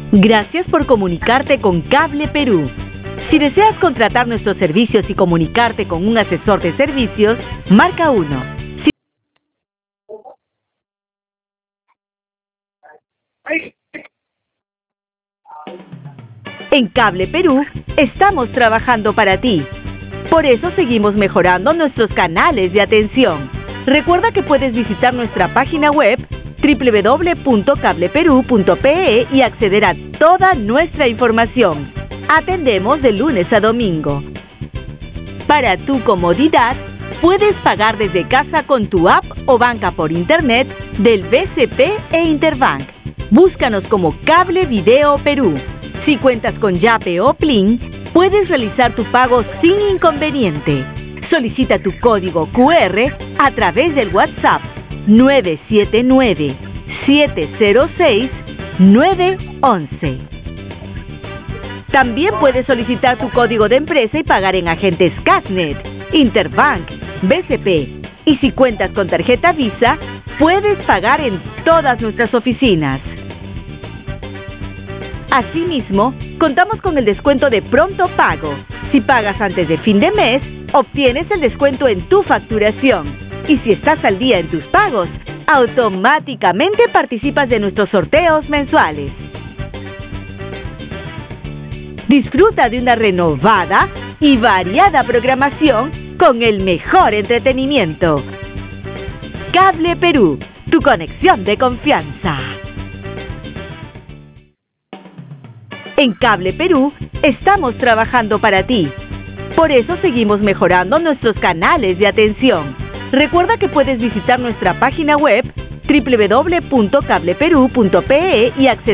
Gracias por comunicarte con Cable Perú. Si deseas contratar nuestros servicios y comunicarte con un asesor de servicios, marca 1. En Cable Perú estamos trabajando para ti. Por eso seguimos mejorando nuestros canales de atención. Recuerda que puedes visitar nuestra página web www.cableperu.pe y acceder a toda nuestra información. Atendemos de lunes a domingo. Para tu comodidad, puedes pagar desde casa con tu app o banca por internet del BCP e Interbank. Búscanos como Cable Video Perú. Si cuentas con Yape o Plin, puedes realizar tu pago sin inconveniente. Solicita tu código QR a través del WhatsApp 979-706-911. También puedes solicitar tu código de empresa y pagar en agentes Casnet, Interbank, BCP. Y si cuentas con tarjeta Visa, puedes pagar en todas nuestras oficinas. Asimismo, contamos con el descuento de pronto pago. Si pagas antes de fin de mes, obtienes el descuento en tu facturación. Y si estás al día en tus pagos, automáticamente participas de nuestros sorteos mensuales. Disfruta de una renovada y variada programación con el mejor entretenimiento. Cable Perú, tu conexión de confianza. En Cable Perú estamos trabajando para ti. Por eso seguimos mejorando nuestros canales de atención. Recuerda que puedes visitar nuestra página web www.cableperu.pe y acceder